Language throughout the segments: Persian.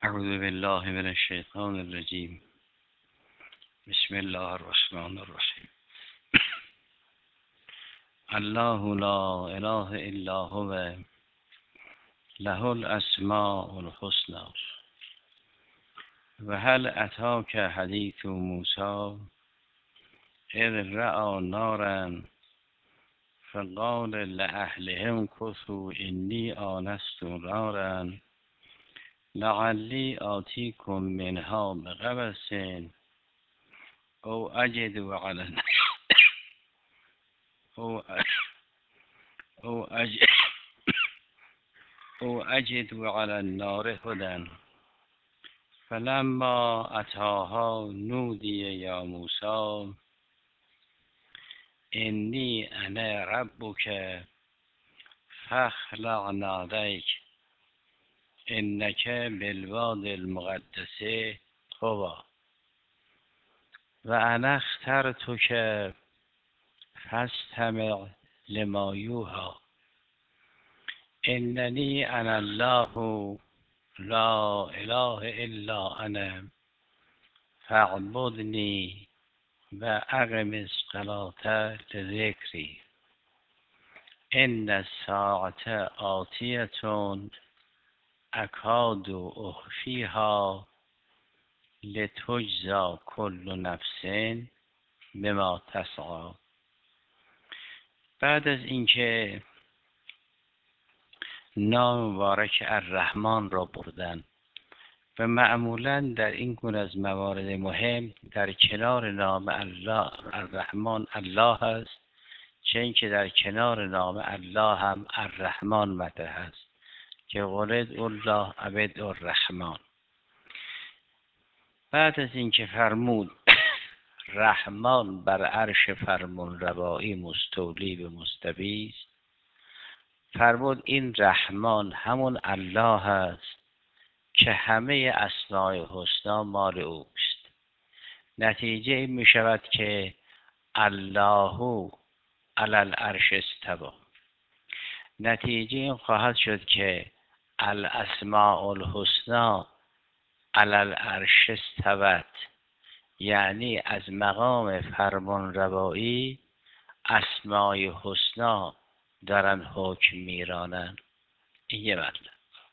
اعوذ بالله من الشیطان الرجیم. بسم الله الرحمن الرحیم. الله لا اله الا هو له الاسماء الحسنى. و هل اتاک حدیث موسی اذ رأى نارا فقال لأهلهم كثوا إني آنست نارا لعلی آتیکم منها بقبس او اجد على او او اجد او اجد على النار هدى. فلما اتاها نودی یا موسی انی انا ربک فاخلع نعلیک انک بالوادی المقدس طوی و انا اخترتک فاستمع لما یوحی اننی انا الله لا اله الا انا فاعبدنی و اقم الصلاة لذکری ان الساعة آتیة اکاد اخفیها لتجزی کل نفس بما تسعی. بعد از اینکه نام مبارک الرحمن را بردن و معمولا در این گونه از موارد مهم در کنار نام الله الرحمن الله است، چه اینکه در کنار نام الله هم الرحمن مطرح است که ولد الله عبد الرحمن. بعد از اینکه فرمود رحمان بر عرش فرمان روایی مستولی به مستوی است، فرمود این رحمان همون الله است که همه اسماء حسنا مال اوست. نتیجه این می شود که الله علی العرش استوی. نتیجه این خواهد شد که الاسماء الحسنا علی العرش استوت، یعنی از مقام فرمان روایی اسماء حسنا دارن حکم میرانن. این یه مطلب.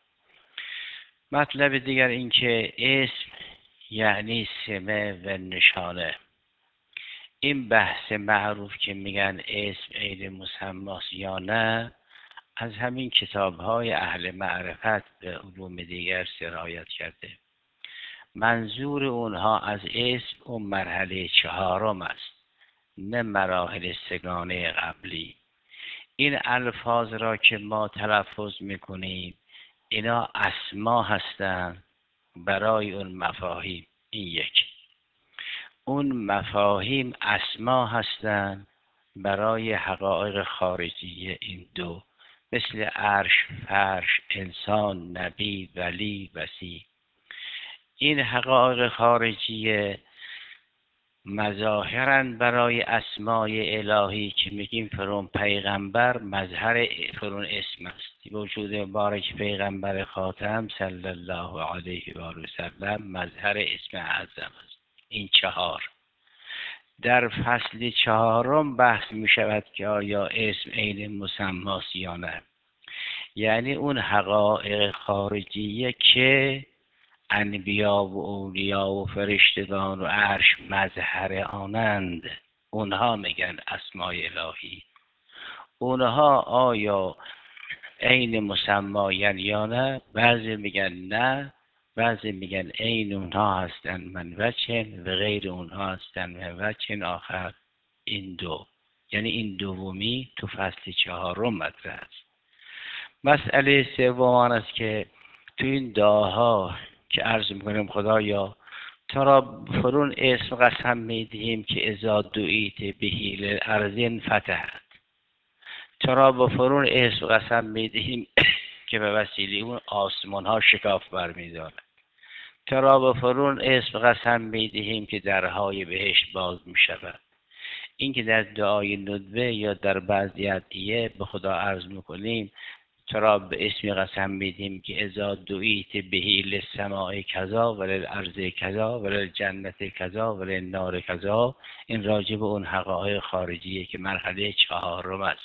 مطلب دیگر این که اسم یعنی سمه و نشانه. این بحث معروف که میگن اسم عین مسماست یا نه، از همین کتاب‌های اهل معرفت به علوم دیگر سرایت کرده. منظور اونها از اسم اون مرحله چهارم است، نه مراحل سگانه قبلی. این الفاظ را که ما تلفظ میکنیم اینا اسما هستند برای اون مفاهیم. این یک. اون مفاهیم اسما هستند برای حقایق خارجی. این دو، مثل عرش، فرش، انسان، نبی، ولی، وصی. این حقایق خارجی مظاهرن برای اسماء الهی که میگیم فرون پیغمبر مظهر فرون اسم است. وجود مبارک پیغمبر خاتم صلی الله علیه و آله و سلم مظهر اسم اعظم است. این چهار. در فصل چهارم بحث می شود که آیا اسم عین مسماست یا نه، یعنی اون حقایق خارجیه که انبیا و اولیا و فرشتگان و عرش مظهر آنند، اونها میگن اسماء الهی. اونها آیا عین مسمایان یا نه؟ بعضی میگن نه، بعضی میگن عین اونها هستن من وجه و غیر اونها هستن من وجه آخر. این دو، یعنی این دومی تو فصل چهارم مطرح است. مسئله سوم است که تو این دعاها که عرض میکنیم خدایا تو را فرون اسم قسم میدهیم که اذا دعیت بهی للارض فتحت. تو را به فرون اسم قسم میدهیم که به وسیله اون آسمان ها شکاف برمیدارد. تو را به فرون اسم قسم میدهیم که درهای بهشت باز میشود. این که در دعای ندبه یا در بعضی ادعیه به خدا عرض میکنیم تو را به اسمی قسم میدیم که اذا دعیت بهی للسماء کذا و للارض کذا و للجنت کذا و للنار کذا. این راجع به اون حقایق خارجیه که مرحله چهارم است.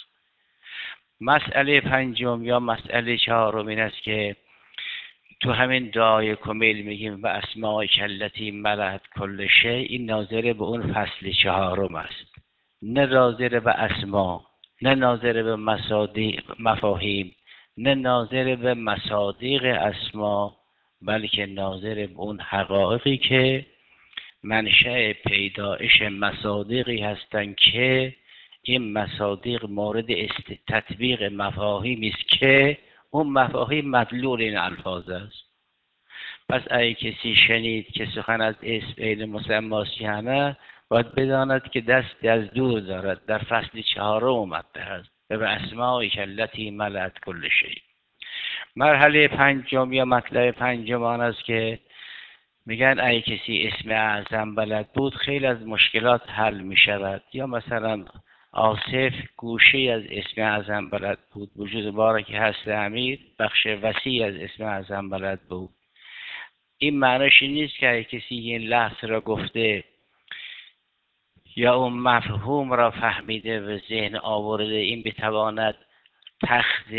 مسئله پنجم یا مسئله چهارم این است که تو همین دعای کمیل میگیم و اسماء کلتی ملأت کل شیء. این ناظر به اون فصل چهارم است، نه ناظر به اسما، نه ناظر به مفاهیم، نه ناظر به مصادیق اسما، بلکه ناظر به اون حقایقی که منشأ پیدایش مصادیقی هستند که این مصادیق مورد تطبیق مفاهیمی است که اون مفاهیم مدلول این الفاظ است. پس اگه کسی شنید که سخن از اسم عین مسماست یا نه، باید بداند که دست از دور دارد، در فصل چهارم اومده است و به اسماء کلتی ملأت کل شیء. مرحله پنجم یا مطلب پنجم آن است که میگن اگه کسی اسم اعظم بلد بود خیلی از مشکلات حل میشود. یا مثلا آصف گوشه از اسم اعظم بلد بود، وجود باره که هست امیر بخش وسیع از اسم اعظم بلد بود. این معنیش نیست که اگه کسی این لفظ را گفته یا اون مفهوم را فهمیده و ذهن آورده این بتواند تخت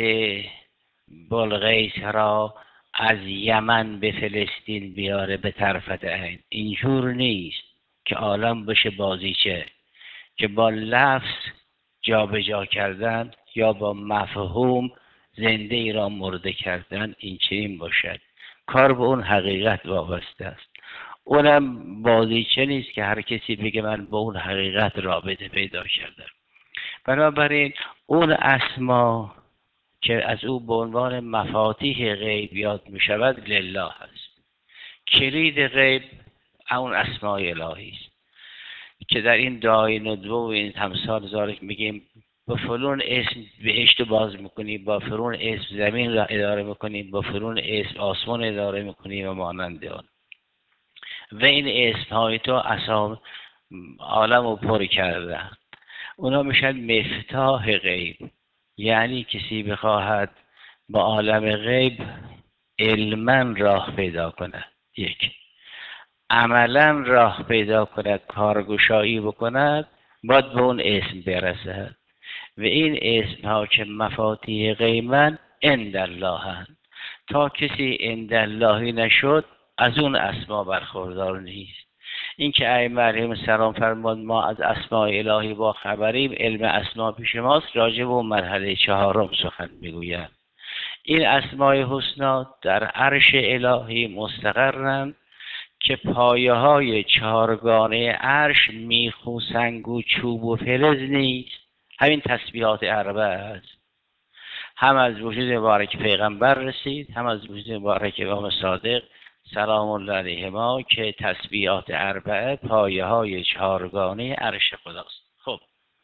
بلقیس را از یمن به فلسطین بیاره به طرفت عین. اینجور نیست که عالم بشه بازیچه که با لفظ جابجا کردن یا با مفهوم زنده ای را مرده کردن این چنین باشد. کار به اون حقیقت وابسته است. اونم بازیچه نیست که هر کسی بگه من با اون حقیقت رابطه پیدا کردم. بنابراین اون اسما که از او به عنوان مفاتیح غیب یاد می شود لله است. کلید غیب اون اسماء الهی است که در این دعای ندوه و این تمثال زارک میگیم با فلون اسم بهشت باز میکنی، با فلون اسم زمین را اداره میکنی، با فلون اسم آسمان اداره میکنی و مانند آن. و این اسم های تو اسام عالم رو پر کرده. اونا میشن مفتاح غیب. یعنی کسی بخواهد با عالم غیب علما راه پیدا کند، یک عملا راه پیدا کند، کارگشایی بکند، باید به اون اسم برسد. و این اسم ها که مفاتیح غیبن عند الله هست. تا کسی عند اللهی نشد از اون اسما برخوردار نیست. این که ائمه علیهم السلام فرمود ما از اسماء الهی با خبریم، علم اسما پیش ماست، راجع به اون مرحله چهارم سخن میگوید. این اسماء حسنا در عرش الهی مستقرند که پایه های چهارگانه عرش میخ و سنگ و چوب و فلز نیست، همین تسبیحات اربعه است. هم از وجود مبارک پیغمبر رسید، هم از وجود مبارک امام صادق سلام الله علیهما که تسبیحات اربعه پایه های چهارگانه عرش خداست. خب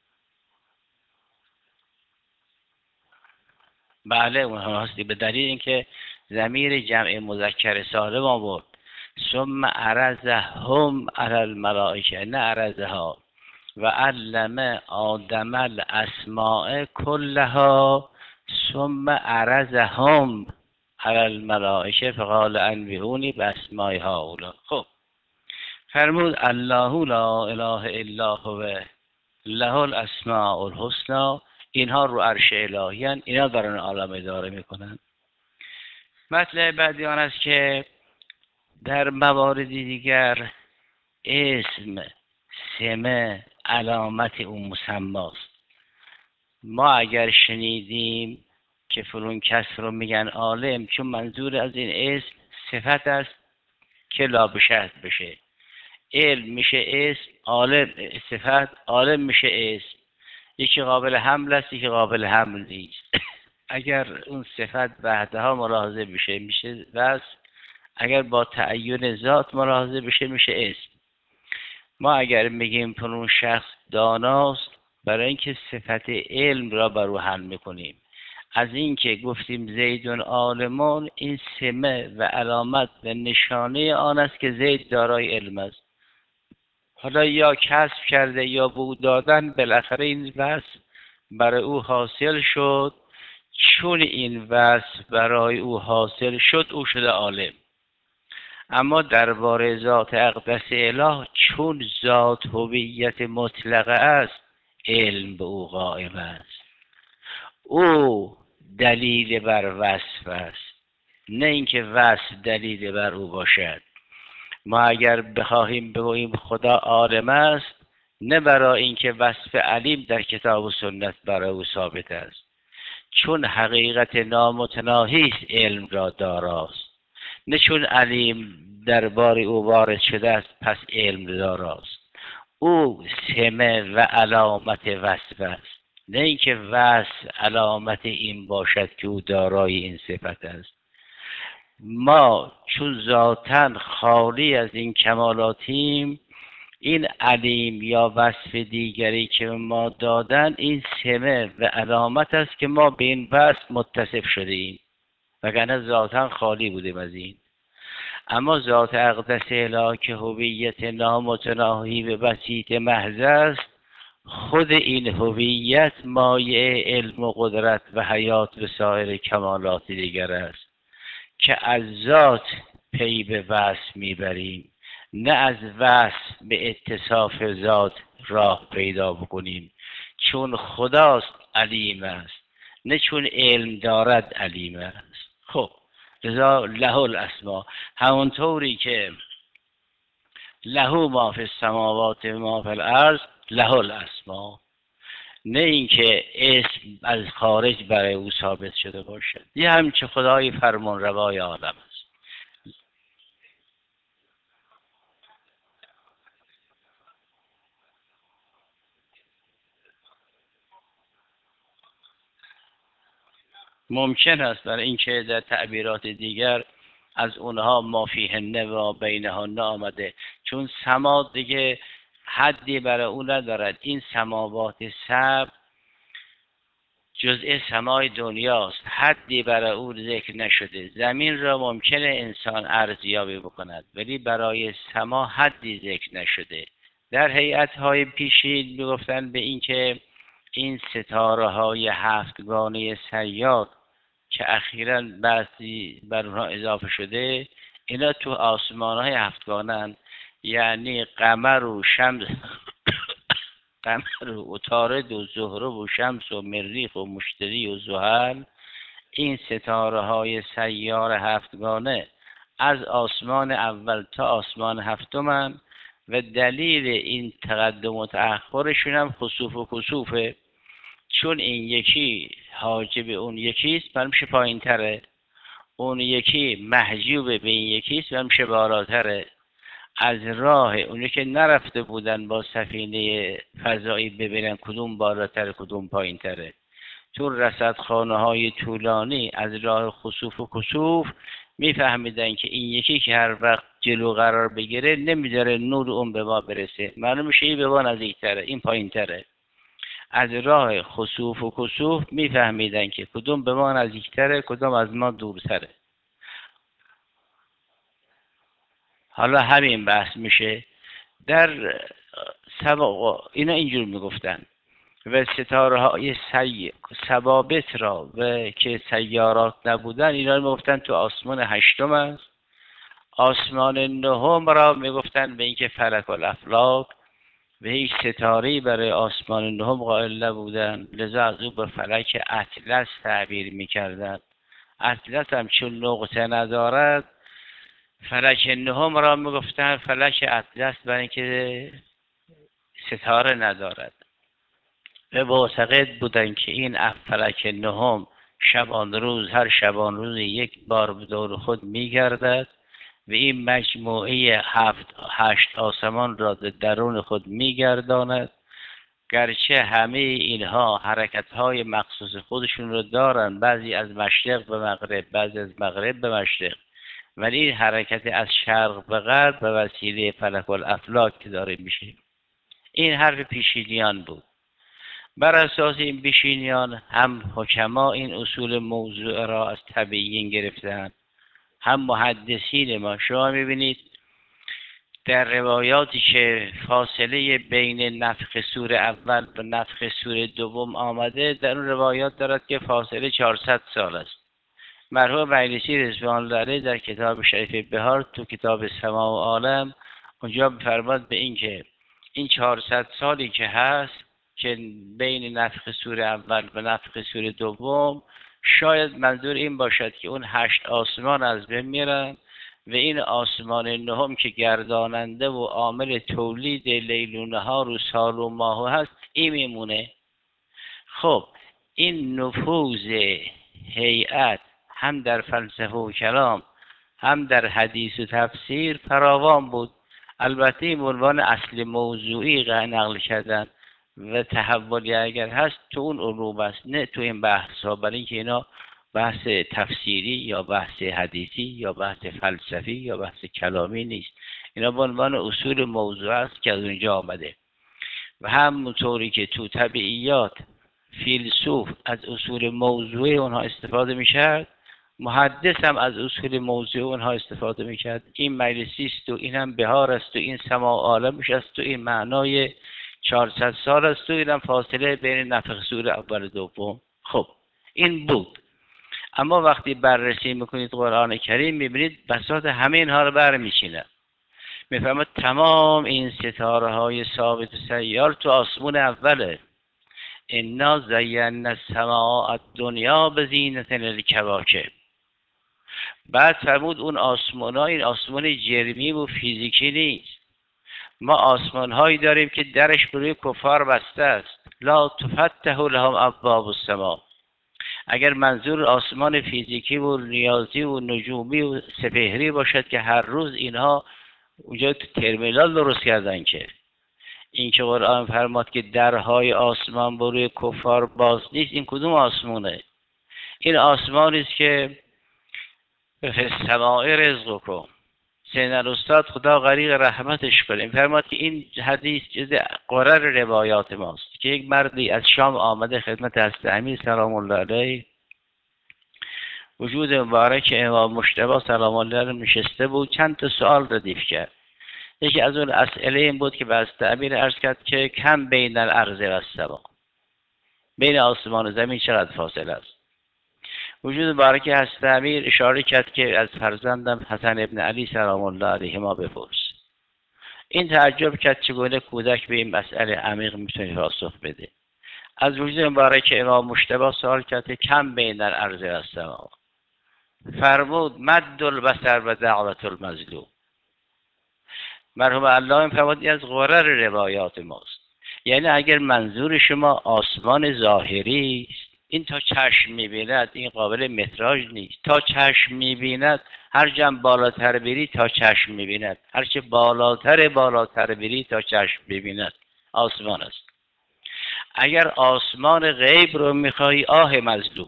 بله اون هستی به دلیل اینکه ضمیر جمع مذکر سالم آورد. ثم عرضهم علی الملائکه، نه عرضها. و علم آدم الاسماء کلها ثم عرضهم علی الملائکه فقال انبئونی باسماء هؤلاء. خب فرمود الله لا اله الا هو له الاسماء الحسنى. اینها رو عرش الهی هستند، اینا دارن عالم اداره میکنن. مطلب بعدی آن است که در مواردی دیگر اسم سمه علامت اون مسماست. ما اگر شنیدیم که فلان کس رو میگن عالم، چون منظور از این اسم صفت است که لابشهد بشه. علم میشه اسم، عالم صفت، عالم میشه اسم. یکی قابل حمل است، یکی قابل حمل نیست. اگر اون صفت بعدها ملاحظه بشه میشه وصف، اگر با تعین ذات ملاحظه بشه میشه اسم. ما اگر میگیم فلان شخص داناست، برای اینکه صفت علم را بر او حمل میکنیم. از اینکه گفتیم زیدون عالمون، این سمه و علامت و نشانه آن است که زید دارای علم است. حالا یا کسب کرده یا به او دادن، بالاخره این وصف برای او حاصل شد چون این وصف برای او حاصل شد او شده عالم. اما درباره ذات اقدس اله چون ذات هویت مطلقه است، علم به او قائم است. او دلیل بر وصف است، نه اینکه وصف دلیل بر او باشد. ما اگر بخواهیم بگوییم خدا عالم است، نه برای اینکه وصف علیم در کتاب و سنت برای او ثابت است، چون حقیقت نامتناهی است علم را داراست، نه چون علیم دربار او وارد شده است پس علم داراست. او سمه و علامت وصف است، نه اینکه وصف علامت این باشد که او دارای این صفت است. ما چون ذاتاً خالی از این کمالاتیم، این علیم یا وصف دیگری که ما دادن این سمه و علامت است که ما به این وصف متصف شده ایم، وگرنه ذاتاً خالی بودیم از این. اما ذات اقدس اله که هویت نامتناهی به بسیط محض است، خود این هویت مایه علم و قدرت و حیات و سایر کمالات دیگر است که از ذات پی به وصف میبریم، نه از وصف به اتصاف ذات راه پیدا بکنیم. چون خداست علیم است، نه چون علم دارد علیم است. خب لذا له الاسما، همونطوری که له ما فی السماوات و ما فی الارض له الاسما، نه اینکه اسم از خارج برای او ثابت شده باشد. یه همچه خدای فرمان روای عالم است. ممکن است برای اینکه در تعبیرات دیگر از اونها ما فیهن و بینهن آمده، چون سما دیگه حدی برای او ندارد. این سماوات سبع جزء سمای دنیاست، حدی برای او ذکر نشده. زمین را ممکنه انسان ارزیابی بکند ولی برای سما حدی ذکر نشده. در هیئت‌های پیشین میگفتن به اینکه این ستاره های هفتگانه سیار که اخیراً بعضی بر اونها اضافه شده، اینا تو آسمان های هفتگانه، یعنی قمر و شمس قمر و عطارد و زهره و شمس و مریخ و مشتری و زحل، این ستاره های سیار هفتگانه از آسمان اول تا آسمان هفتم و دلیل این تقدم و تأخرشون هم خسوف و کسوفه. چون این یکی حاجب اون یکی است من میشه پایین تره، اون یکی محجوب به این یکی است من میشه بالاتره. از راه اونی که نرفته بودن با سفینه فضایی ببینن کدوم بالاتر کدوم پایین تره، چون رصدخانه های طولانی از راه خسوف و کسوف میفهمیدن که این یکی که هر وقت جلو قرار بگیره نمیداره نور اون به ما برسه، معلوم میشه این به ما نزدیکتره این پایین تره. از راه خسوف و کسوف میفهمیدن که کدوم به ما نزدیکتره کدوم از ما دورتره. حالا همین بحث میشه در سبا اینا اینجور میگفتن. و ستاره های ثوابت را و که سیارات نبودن اینا رو میگفتن تو آسمان هشتم است. آسمان نهم را میگفتن به اینکه فلک الافلاک، و هیچ ستاره‌ای برای آسمان نهم قائل نبودن، لذا از او به فلک اطلس تعبیر میکردن. اطلس هم چون نقطه ندارد، فلک نهم را میگفتن فلک اطلس، برای اینکه ستاره ندارد. و معتقد بودن که این فلک نهم شبان روز هر شبان روز یک بار به دور خود میگردد و این مجموعه هشت آسمان را در درون خود میگرداند. گرچه همه اینها حرکت‌های مخصوص خودشون رو دارن، بعضی از مشرق به مغرب بعضی از مغرب به مشرق، ولی این حرکت از شرق به غرب به وسیله فلک الافلاک که داره میشه. این حرف پیشینیان بود. بر اساس این پیشینیان هم حکما این اصول موضوع را از تبیین گرفتند، هم محدثین ما. شما میبینید در روایاتی که فاصله بین نفخ سور اول و نفخ سور دوم آمده، در اون روایات دارد که فاصله 400 سال است. مرحوم مجلسی رضوان الله علیه در کتاب شریف بهار تو کتاب سما و عالم اونجا بفرماد به این که این 400 سالی که هست که بین نفخ سور اول و نفخ سور دوم، شاید منظور این باشد که اون 8 آسمان از بین میرن و این آسمان نهم که گرداننده و عامل تولید لیل و نهار و سال و ماه هست این میمونه. خب این نفوذ هیئت هم در فلسفه و کلام هم در حدیث و تفسیر فراوان بود. البته این عنوان اصل موضوعی نقل کردن و تحولی اگر هست تو اون علوم است، نه تو این بحث ها، برای اینکه اینا بحث تفسیری یا بحث حدیثی یا بحث فلسفی یا بحث کلامی نیست. اینا به عنوان اصول موضوع است که از اونجا آمده و همونطوری که تو طبیعیات فیلسوف از اصول موضوعی اونها استفاده میشد، محدث هم از اصول موضوعی اونها استفاده میکرد. این مجلسی است و این هم بهار است و این سما و عالمش است و این معنای 400 سال است و این هم فاصله بین نفخ سور اول و دوم. خب این بود. اما وقتی بررسی میکنید قرآن کریم میبینید بساط همه اینها رو برمیچینه. میفهمد تمام این ستاره های ثابت و سیار تو آسمون اوله. انا زینا السماء الدنیا بزینة الکواکب. بعد فرمود اون آسمان ها این آسمان جرمی و فیزیکی نیست. ما آسمان هایی داریم که درش بروی کفار بسته است. لا تفتح لهم ابواب السماء. اگر منظور آسمان فیزیکی و ریاضی و نجومی و سپهری باشد که هر روز اینها اونجا تو ترمینال درست کردن، که این که قرآن فرماد که درهای آسمان بروی کفار باز نیست، این کدوم آسمونه؟ این آسمانی است که فی السماء رزقکم. سید الاستاد خدا غریق رحمتش کنه فرماد که این حدیث جز قرر روایات ماست که یک مردی از شام آمده خدمت حضرت امیر سلام الله علیه، وجود مبارک امام مجتبی سلام الله علیه نشسته بود، چند تا سوال ردیف کرد. یکی از اون اسئله این بود که به حضرت امیر عرض کرد که کم بین الارض و السما، بین آسمان و زمین چقدر فاصله است؟ وجود مبارک حضرت امیر اشاره کرد که از فرزندم حسن ابن علی سلام الله علیهما بپرس. این تعجب کرد چگونه کودک به این مسئله عمیق میتونه پاسخ بده. از وجود مبارک امام مجتبی سوال کرد که کم بین الارض و السما، فرمود مد البصر و دعوت المظلوم. مرحوم الله فرمود از غرر روایات ماست. یعنی اگر منظور شما آسمان ظاهری است، این تا چشم میبیند این قابل متراژ نیست. تا چشم میبیند هر جمع بالاتر بری تا چشم میبیند، هرچه بالاتر بری تا چشم میبیند آسمان است. اگر آسمان غیب رو میخوای آه مظلوم،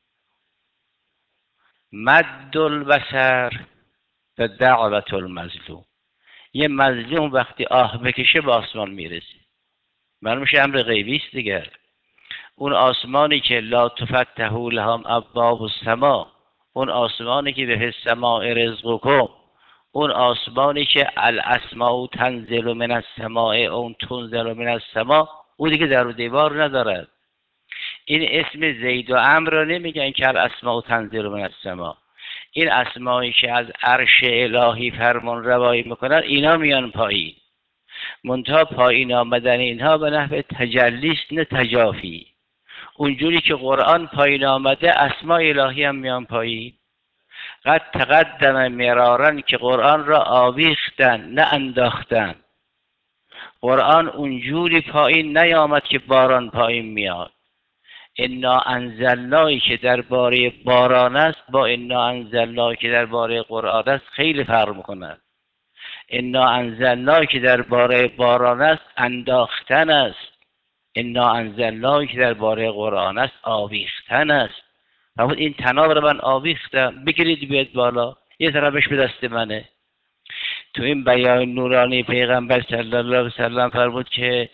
مد البصر و دعوت المظلوم. یه مظلوم وقتی آه بکشه به آسمان میرسه، معلومه امر غیبی است دیگر. اون آسمانی که لا تفتح لهم ابواب السما، اون آسمانی که به السماء رزقکم، اون آسمانی که الاسماء تنزل من السماء اون تنزل من السماء، او دیگه در و دیوار ندارد. این اسم زید و عمرو را نمیگن که الاسماء تنزل من السماء. این اسمایی که از عرش الهی فرمان روایی میکنن اینا میان پایین. منتها پایین آمدن اینها به نحو تجلیست نه تجافی. اونجوری که قرآن پایین آمده اسماء الهی هم میان پایین. قد تقدم مرارن که قرآن را آویختن نه انداختن. قرآن اونجوری پایین نیامد که باران پایین میاد. انا انزلنایی که درباره باران است با انا انزلنایی که درباره قرآن است خیلی فرق میکنند. انا انزلنایی که درباره باران است انداختن است، انا انزلنایی که درباره قرآن است آویختن است. فرمود این طناب رو من آویختم، بگیرید بیاد بالا، یه طرفش به دست منه. تو این بیان نورانی پیغمبر صلی الله علیه وسلم فرمود که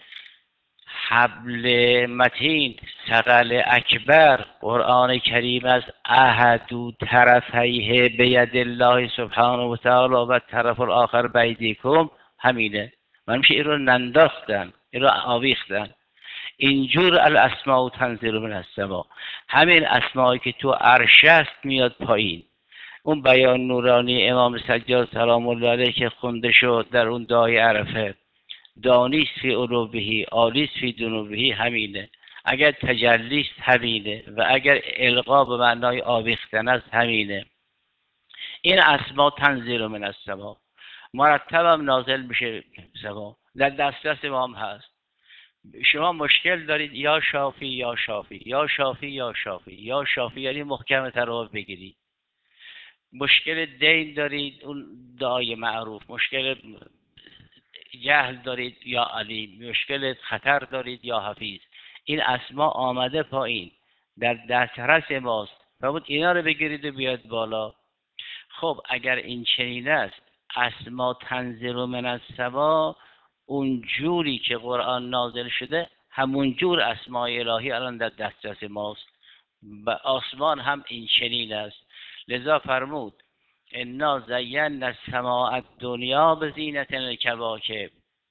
حبل متین ثقل اکبر، قرآن کریم از احدو طرفیه بید الله سبحانه و تعالی و طرف الاخر بیدیکم، همینه. من میشه این رو ننداختن، این رو آویختن. اینجور الاسماء تنزل من السما، همین اسمایی که تو عرش است میاد پایین. اون بیان نورانی امام سجاد سلام الله علیه که خونده شد در اون دعای عرفه، دانیست فی علوبهی عالیست فی جنوبهی، همینه. اگر تجلیست همینه و اگر القا به معنای آویختن است همینه. این اسما تنزل من السما، مرتب هم نازل میشه سما، در دسترس ما هم هست. شما مشکل دارید یا شافی یا شافی یا شافی یا شافی یا شافی، یعنی محکم تر بگیرید. مشکل دین دارید، اون دعای معروف. مشکل جهل دارید یا علیم، مشکل خطر دارید یا حفیظ. این اسما آمده پایین، در دسترس ماست، فرمود اینا رو بگیرید و بیاد بالا. خب اگر این چنین است، اسما تنزل من السما، اون جوری که قرآن نازل شده همون جور اسماء الهی الان در دسترس ماست و آسمان هم این چنین است. لذا فرمود انا زینا السماء الدنیا بزینة الکواکب.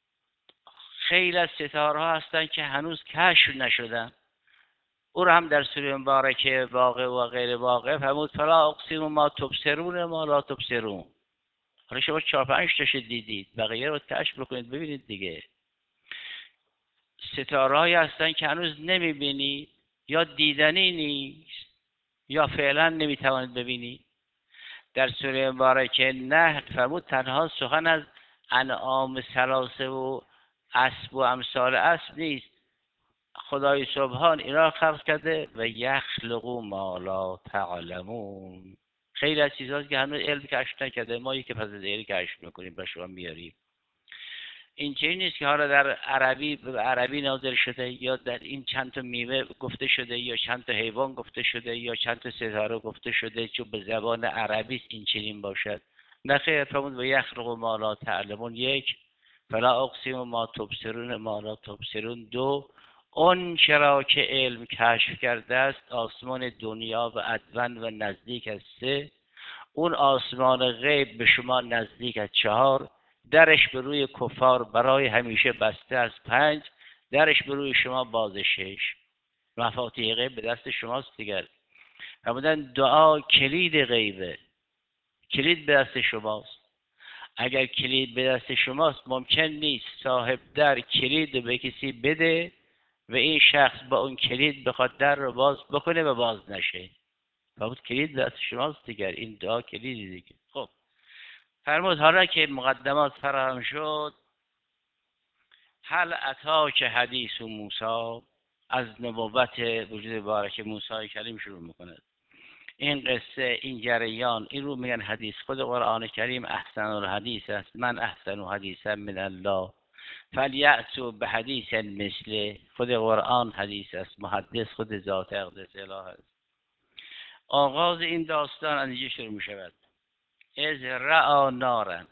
خیلی از ستاره ها هستن که هنوز کشف نشدن. او را هم در سوره مبارکه واقع و غیر واقع فرمود فلا اقسم ما تبصرون ما لا تبصرون. حالا شما 4-5 تاشو دیدید، بقیه رو کشف بکنید ببینید دیگه. ستاره‌هایی هستن که هنوز نمیبینی، یا دیدنی نیست یا فعلا نمیتوانید ببینید. در سوره مبارکه نه فرمود تنها سخن از انعام ثلاثه و اسب و امثال اسب نیست، خدای سبحان اینا خلق کرده و یخلق ما لا تعلمون. خیلی از چیزهاست که هنوز علم کشف نکرده، ما یک پس از علم کشف میکنیم و شما میاریم. این چیزی نیست که حالا در عربی به عربی نازل شده، یا در این چند تا میوه گفته شده، یا چند تا حیوان گفته شده، یا چند تا ستاره گفته شده چون به زبان عربی است این چنین باشد. نه خیر، فرمود و یخلق ما لا تعلمون. یک، فلا اقسم ما تبصرون ما لا تبصرون. دو، اون چرا که علم کشف کرده است آسمان دنیا و ادون و نزدیک از. سه، اون آسمان غیب به شما نزدیک از. چهار، درش به روی کفار برای همیشه بسته از. 5، درش به روی شما باز. 6، مفاتیح غیب به دست شماست دیگر. فرمودن دعا کلید غیبه، کلید به دست شماست. اگر کلید به دست شماست ممکن نیست صاحب در کلید رو به کسی بده و این شخص با اون کلید بخواد در رو باز بکنه و باز نشه. فرمود کلید به دست شماست دیگر، این دعا کلیدی دیگه. خب فرمود حالا که مقدمات فراهم شد، هل اتاک حدیث موسی، از نبوت وجود بارک موسی کریم شروع میکنه. این قصه، این جریان، این رو میگن حدیث. خود قرآن کریم احسن الحدیث است، من احسن حدیثا من الله فلیأتوا به حدیث مثله. خود قرآن حدیث است، محدث خود ذات اقدس اله است. آغاز این داستان از اینجا شروع میشود. از رعا نارن،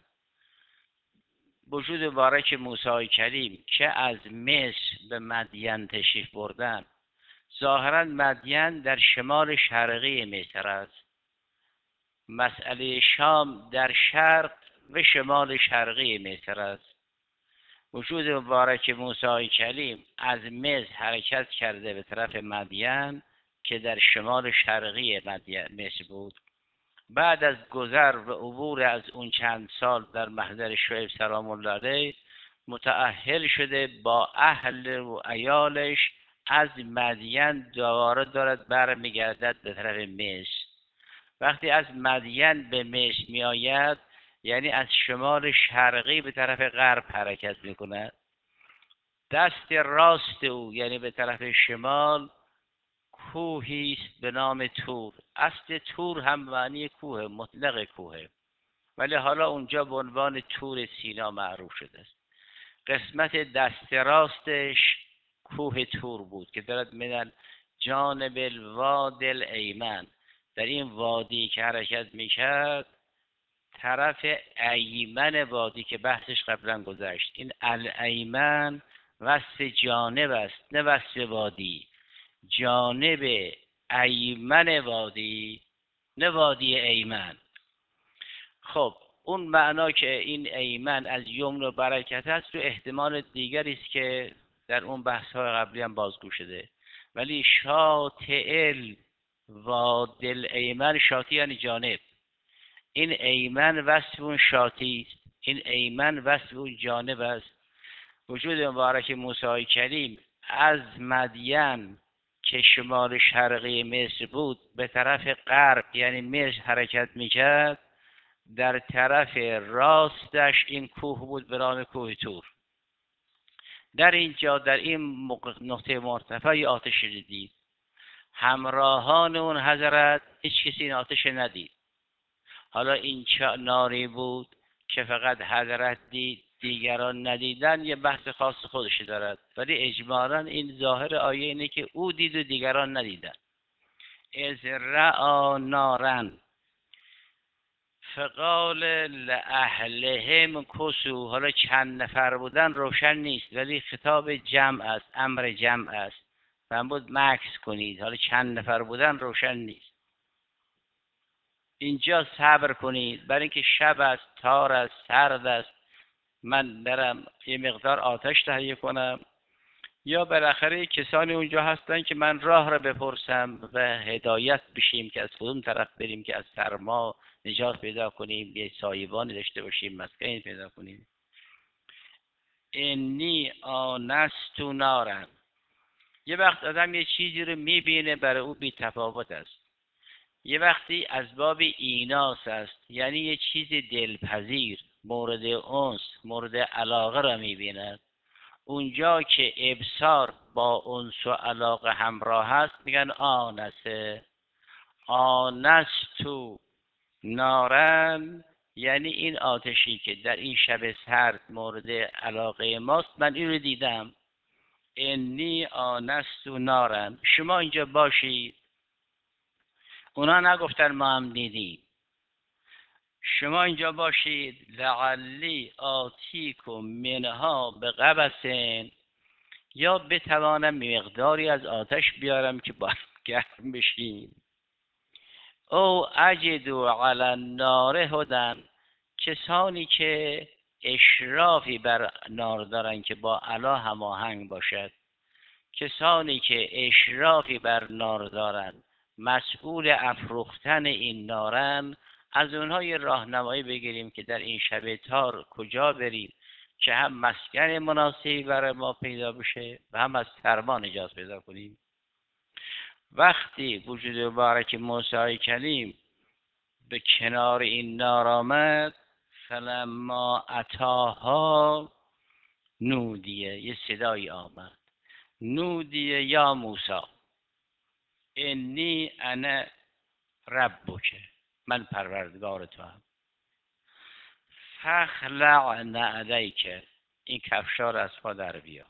وجود بارک موسی کریم که از مصر به مدین تشریف بردن. ظاهرا مدین در شمال شرقی مصر است، مسئله شام در شرق و شمال شرقی مصر است. وجود مبارک موسی کریم از مصر حرکت کرده به طرف مدین که در شمال شرقی مصر بود. بعد از گذر و عبور از اون چند سال در محضر شعیب سلام الله علیه متأهل شده با اهل و عیالش از مدین دوباره دارد برمیگردد به طرف مصر. وقتی از مدین به مصر می آید یعنی از شمال شرقی به طرف غرب حرکت می کند. دست راست او یعنی به طرف شمال کوهی است به نام تور. اصل تور هم معنی کوه، مطلق کوه، ولی حالا اونجا به عنوان تور سینا معروف شده است. قسمت دست راستش کوه تور بود که دارد من جانب الواد الایمن، در این وادی که حرکت میکرد طرف ایمن وادی که بحثش قبلا گذشت. این الایمن وصف جانب است نه وصف وادی. جانب ایمن وادی نه وادی ایمن. خب اون معنا که این ایمن از یمن و برکت است تو احتمال دیگری است که در اون بحث های قبلی هم بازگو شده. ولی شاطئ وادل ایمن، شاطئ یعنی جانب، این ایمن وصف اون شاطئ است، این ایمن وصف اون جانب است. وجود مبارک موسی کریم از مدین که شمال شرقی مصر بود به طرف غرب یعنی مصر حرکت میکرد، در طرف راستش این کوه بود به نام کوه تور. در اینجا در این نقطه مرتفع آتش دید. همراهان اون حضرت هیچ کسی این آتش ندید. حالا این چه ناری بود که فقط حضرت دید دیگران ندیدن، یه بحث خاص خودش دارد، ولی اجمالا این ظاهر آیه اینه که او دید و دیگران ندیدن. از رعا نارن فقال لأهلهم کسو. حالا چند نفر بودن روشن نیست، ولی خطاب جمع است، امر جمع است، فرمود مکث کنید. حالا چند نفر بودن روشن نیست. اینجا صبر کنید برای اینکه شب است، تار است، سرد است، من برم یه مقدار آتش تهیه کنم، یا بالاخره کسانی اونجا هستن که من راه را بپرسم و هدایت بشیم که از کدوم طرف بریم که از سرما نجات پیدا کنیم، یه سایبانی داشته باشیم، مسکنی پیدا کنیم. انی آنست نارن. یه وقت آدم یه چیزی رو میبینه برای او بی تفاوت است، یه وقتی از باب ایناس است، یعنی یه چیز دلپذیر، مورد انس، مورد علاقه را میبیند. اونجا که ابصار با انس و علاقه همراه هست میگن آنسه. آنستو نارن یعنی این آتشی که در این شب سرد مورد علاقه ماست، من این رو دیدم. انی آنستو نارن، شما اینجا باشید. اونا نگفتن ما هم دیدیم. شما اینجا باشید. لعلی آتیکم منها به قبسن، یا بتوانم مقداری از آتش بیارم که با گرم بشیم. او اجدو علی النار هدن، کسانی که اشرافی بر نار دارن که با علا هماهنگ باشد، کسانی که اشرافی بر نار دارن، مسئول افروختن این نارن، از اونها یه راهنمایی بگیریم که در این شب تار کجا بریم که هم مسکن مناسبی برای ما پیدا بشه و هم از سرما نجات پیدا کنیم. وقتی وجود مبارک موسی کلیم به کنار این نار آمد، فلما اتاها نودیه، یه صدایی آمد، نودیه یا موسی انی انا ربک، من پروردگار تو هم. فخلع نعلیک، این کفشا رو از پا در بیار.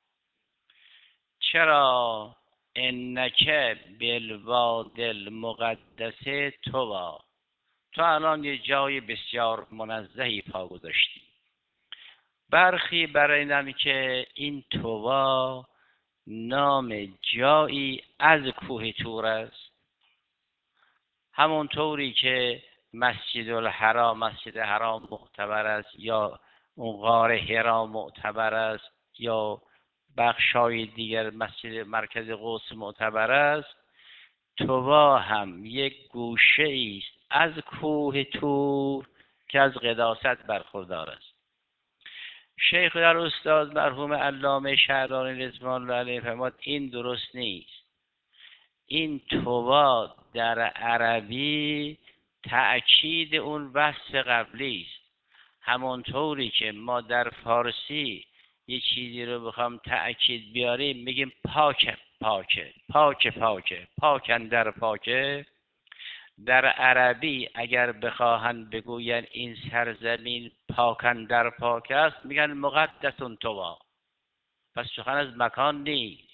چرا؟ انک بالواد المقدس طوی، تو الان یه جای بسیار منزهی پا گذاشتی. برخی برای که این طوی نام جایی از کوه تور است، همونطوری که مسجد الحرام، مسجد حرام معتبر است، یا اون غار حرا معتبر است، یا بخشای دیگر مسجد مرکز قدس معتبر است، طوی هم یک گوشه است از کوه تور که از قداست برخوردار است. شیخ در استاد مرحوم علامه شعرانی رضوان الله علیه فرمود این درست نیست. این طوی در عربی تأکید اون وصف قبلی است. همونطوری که ما در فارسی یه چیزی رو بخوام تأکید بیاریم میگیم پاک پاکه، پاک پاکه، پاکن در پاکه. در عربی اگر بخواهن بگوین این سرزمین پاکن در پاک است میگن مقدس طوی، پس سخن از مکان نیست.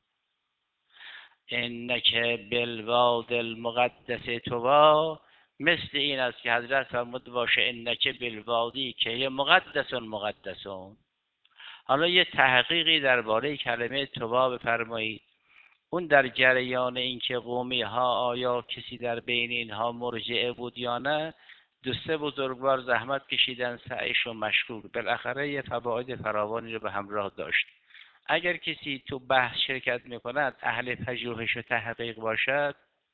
انک بالواد المقدس طوی مثل این است که حضرت فرمود باشه انک بالوادی که یه مقدسون. حالا یه تحقیقی درباره کلمه طوی بفرمایید. اون در جریان اینکه قومی ها آیا کسی در بین اینها مرجعه بود یا نه، دو سه بزرگوار زحمت کشیدن، سعیشون مشکور، بالاخره یه فواید فراوانی رو به همراه داشت. اگر کسی تو بحث شرکت میکند اهل پژوهش و تحقیق باشد،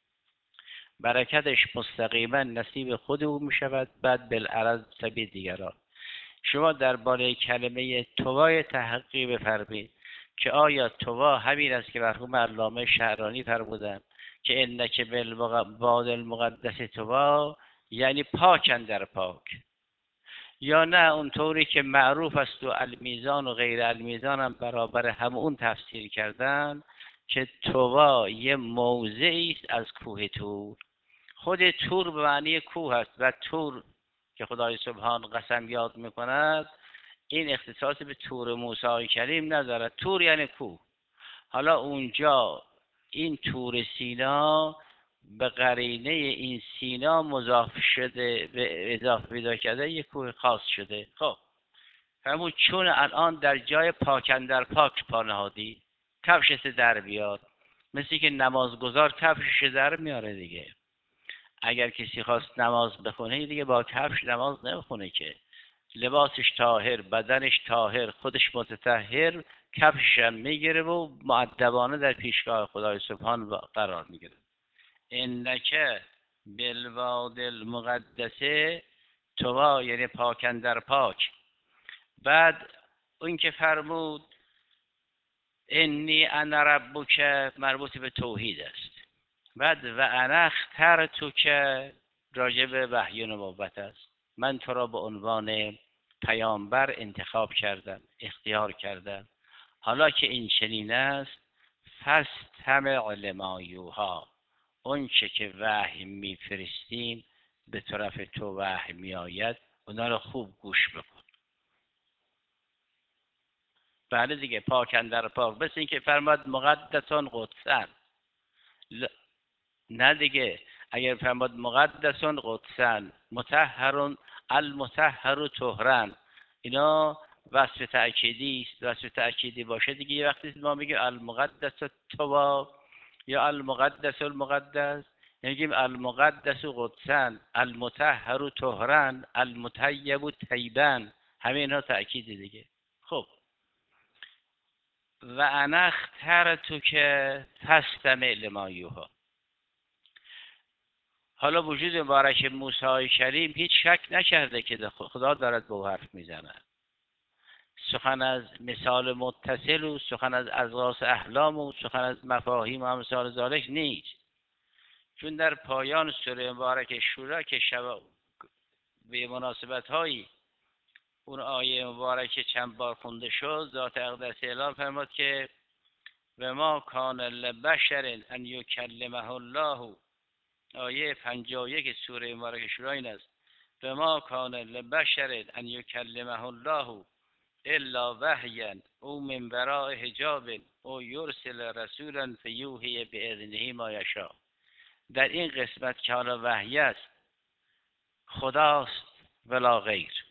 برکتش مستقیما نصیب خود او میشود، بعد بالعرض سبی دیگران. شما درباره کلمه توای تحقیق بفرمایید که آیا توا همین است که مرحوم علامه شعرانی فرمودند که انک بالباد المقدس توا، یعنی پاک اندر پاک، یا نه اونطوری که معروف است و المیزان و غیر المیزان هم برابر همون تفسیر کردن که توا یه موضعی است از کوه تور. خود تور به معنی کوه است و تور که خدای سبحان قسم یاد میکند این اختصاص به تور موسی کریم ندارد. تور یعنی کوه. حالا اونجا این تور سینا به قرینه این سینا مضاف شده، به اضافه پیدا کرده یک کوه خاص شده. خب همون چون الان در جای پاکندر پاک پا نهادی، کفشت در بیاد، مثل که نمازگزار کفشش در میاره دیگه. اگر کسی خواست نماز بخونه دیگه با کفش نماز نمیخونه که، لباسش طاهر، بدنش طاهر، خودش متطهر، کفشش هم میگیره و مؤدبانه در پیشگاه خدای سبحان قرار میگیره. انک بالواد المقدسه توا، یعنی پاکندر پاک. بعد اون که فرمود انی انا ربک، مربوط به توحید است. بعد و انا اخترتک، راجع به وحی و نبوت است. من تو را به عنوان پیامبر انتخاب کردم، اختیار کردم. حالا که این چنین است، فاستمع لما یوحی، اون چه که وحی میفرستیم به طرف تو وحی میآید، اونا رو خوب گوش بکن. بله دیگه، پاک اندر پاک، بس این که فرماد مقدسان قدسن. نه دیگه، اگر فرماد مقدسان قدسن مطهرون المطهر طهرن، اینا وصف تأکیدی است. وصف تأکیدی باشه دیگه یه وقتی ما میگیم المقدس توا یا المقدس المقدس، میگیم المقدس قدسن المطهر طهرن المطیب طیبن، همه اینا تأکیدی دیگه. خب و انا اخترتک فاستمع لما یوحی. حالا وجود مبارک موسی کریم هیچ شک نکرده که خدا دارد به او حرف میزنه. سخن از مثال متصل و سخن از اضغاث احلام و سخن از مفاهیم و امثال ذالک نیست. چون در پایان سوره مبارک شورا که به مناسبت هایی اون آیه مبارک چند بار خونده شد، ذات اقدس اعلام فرمود که و ما کان لبشر ان یکلمه الله، آیه 51 سوره مبارک شورا این است: و ما کان لبشر ان یکلمه الله الا وحیا او من وراء حجاب او یرسل رسولا فیوحی باذنه ما یشاء. در این قسمت که حالا وحی است، خداست ولا غیر،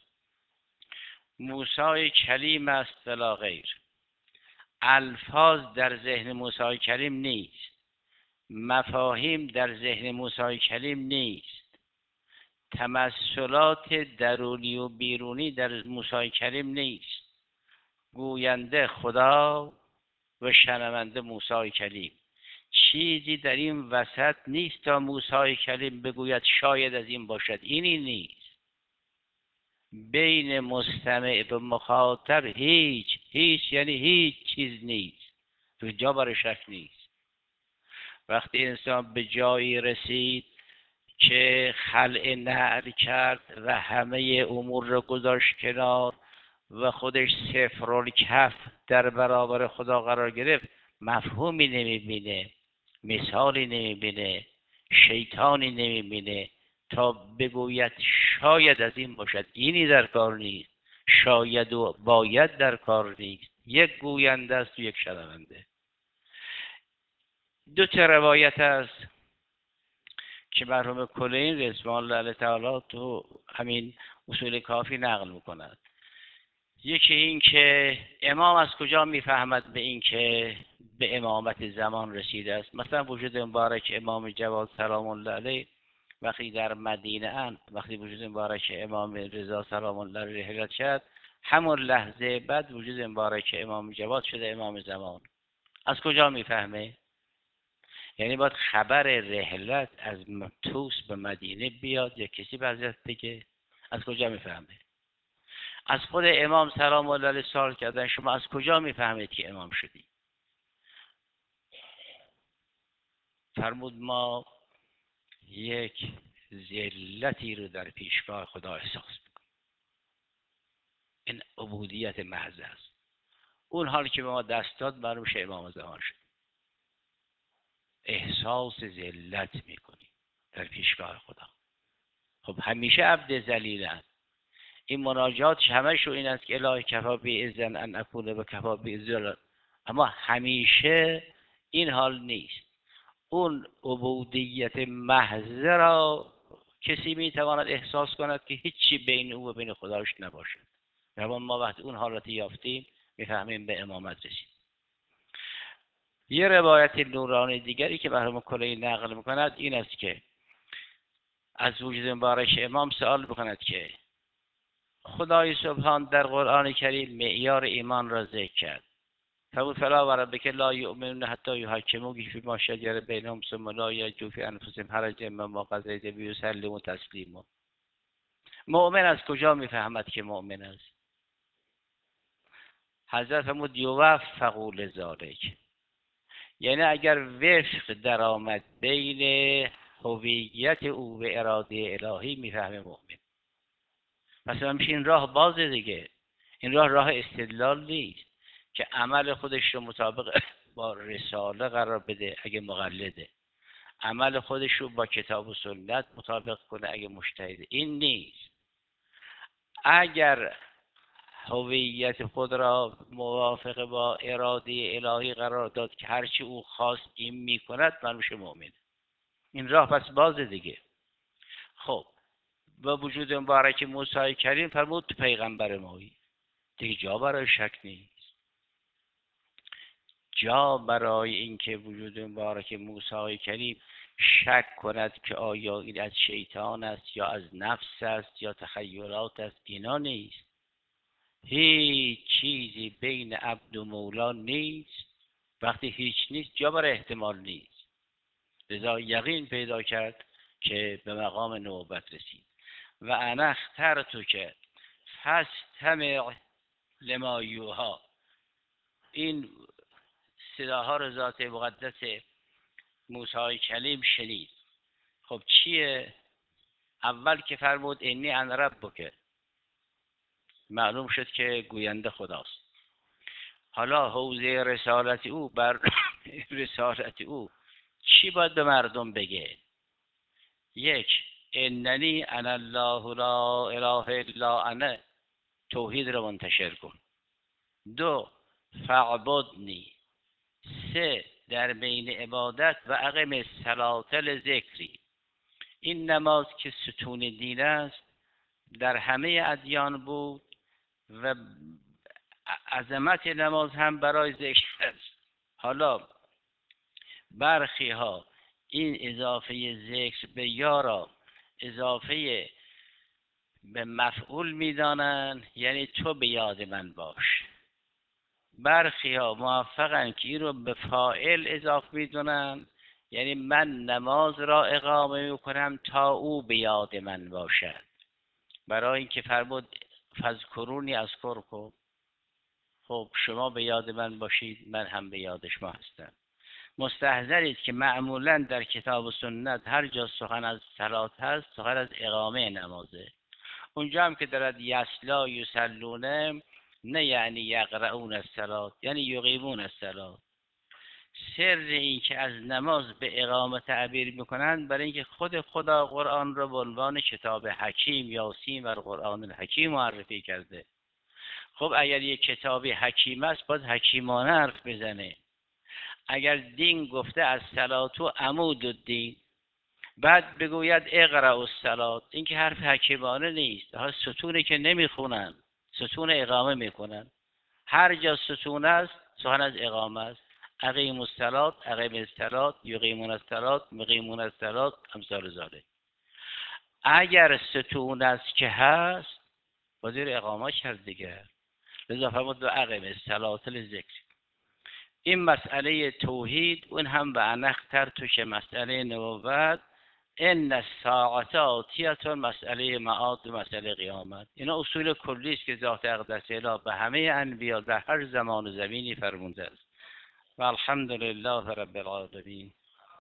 موسی کلیم است ولا غیر. الفاظ در ذهن موسی کلیم نیست، مفاهیم در ذهن موسی کلیم نیست، تمثلات درونی و بیرونی در موسی کلیم نیست. گوینده خدا و شنونده موسی کلیم. چیزی در این وسط نیست تا موسی کلیم بگوید شاید از این باشد. اینی نیست. بین مستمع به مخاطب هیچ یعنی هیچ چیز نیست، تو جا برای شک نیست. وقتی انسان به جایی رسید که خلع نعل کرد و همه امور رو گذاشت کنار و خودش صفرالکف در برابر خدا قرار گرفت، مفهومی نمیبینه، مثالی نمیبینه، شیطانی نمیبینه تا بگوید شاید از این باشد. اینی در کار نیست. شاید و باید در کار نیست. یک گوینده است و یک شنونده. دو تا روایت است که مرحوم کلین رضوان الله علیه تعالی تو همین اصول کافی نقل میکند. یکی این که امام از کجا میفهمد به این که به امامت زمان رسیده است. مثلا وجود مبارک امام جواد سلام الله علیه وقتی در مدینه اند، وقتی وجود مبارک امام رضا سلام الله علیه رحلت کرد، همون لحظه بعد وجود مبارک امام جواد شده امام زمان. از کجا میفهمه؟ یعنی باید خبر رحلت از توس به مدینه بیاد یا کسی به حضرت بگه؟ از کجا میفهمه؟ از خود امام سلام الله علیه سوال کردن شما از کجا میفهمید که امام شدی؟ فرمود ما یک ذلتی رو در پیشگاه خدا احساس میکنیم. این عبودیت محض است. اون حالی که به ما دست داد معلوم شه امام زمان شد. احساس ذلت میکنیم در پیشگاه خدا. خب همیشه عبد ذلیلند. این مناجات همش رو این است که الهی کفا بی اذن ان اکون به کفا بی اذن، اما همیشه این حال نیست. اون عبودیت محض را کسی میتواند احساس کند که هیچی بین او و بین خداش نباشد. روان ما وقتی اون حالت یافتیم میفهمیم به امامت رسید. یه روایت نورانی دیگری که برای کلی نقل میکند این است که از وجود مبارک امام سوال بکند که خدای سبحان در قرآن کریم معیار ایمان را ذکر کرد. فرمود فلا و ربک لا یؤمنون حتی یحکموک فیما شجر بینهم ثم لا یجدوا فی انفسهم حرجا مما قضیت و یسلموا تسلیما. مؤمن از کجا میفهمد که مؤمن است؟ حضرت فرمود یوفقوا لذالک، یعنی اگر وفق درآمد بین هویت او و اراده الهی میفهمه مؤمن. مثلا میشه این راه بازه دیگه. این راه استدلال نیست که عمل خودش رو مطابق با رساله قرار بده اگه مقلده، عمل خودش رو با کتاب و سنت مطابق کنه اگه مجتهده. این نیست. اگر هویت خود را موافق با اراده الهی قرار داد که هرچی او خواست این میکند، من میشه مؤمن. این راه پس بازه دیگه. خب با وجود مبارک موسی کریم فرمود پیغمبر مایی دیگه جا برای شک نیست. جا برای اینکه وجود مبارک موسی کریم شک کند که آیا این از شیطان است یا از نفس است یا تخیلات است، اینا نیست. هیچ چیزی بین عبد و مولا نیست. وقتی هیچ نیست جا برای احتمال نیست. لذا یقین پیدا کرد که به مقام نوبت رسید. و انا اخترتک فاستمع لما یوحی. این صداها رو ذات مقدس موسی کلیم شنید. خب چیه؟ اول که فرمود انی انا ربک، معلوم شد که گوینده خداست. حالا حوزه رسالت او بر رسالت او چی باید به مردم بگه؟ یک، اننی انا الله لا اله الا انا، توحید رو منتشر کن. دو، فعبدنی. سه، در بین عبادت و اقم الصلاة لذکری. این نماز که ستون دین است در همه ادیان بود و عظمت نماز هم برای ذکر است. حالا برخی ها این اضافه ذکر به یا را اضافه به مفعول میدانند، یعنی تو به یاد من باش. برخی ها موفقن که این رو به فاعل اضافه میدونن، یعنی من نماز را اقامه میکنم تا او به یاد من باشد. برای اینکه فرمود فذکرونی اذکرکم، خب شما به یاد من باشید من هم به یاد شما هستم. مستحضرید که معمولا در کتاب و سنت هر جا سخن از صلات هست سخن از اقامه نمازه. اونجا هم که دارد یسلا یسلونه، نه یعنی یقرؤون الصلات، یعنی یقیمون الصلات. سر این که از نماز به اقامه تعبیر میکنند برای اینکه خود خدا قرآن را به عنوان کتاب حکیم یاسین و قرآن الحکیم معرفی کرده. خب اگر یک کتابی حکیم است باید حکیمانه حرف بزنه. اگر دین گفته از صلات و عمود الدین، بعد بگوید اقرأ الصلات، این که حرف حکیمانه نیست. ها ستونه که نمیخونن، ستون اقامه میکنن. هر جا ستون است سخن از اقامه است. اقیم الصلات، اقیم الصلات، یقیمون الصلات، مقیمون الصلات، امثال ذلک. اگر ستون است که هست وزیر اقامه کرد دیگه. لذا فرمود و اقیم الصلاة لذکر. این مسئله توحید، اون هم به انختر توش مسئله نبوت، ان الساعة آتیه، مسئله معاد و مسئله قیامت. اینا اصول کلی است که ذات اقدس اله به همه انبیا در هر زمان و زمینی فرموده است. و الحمد لله رب العالمین.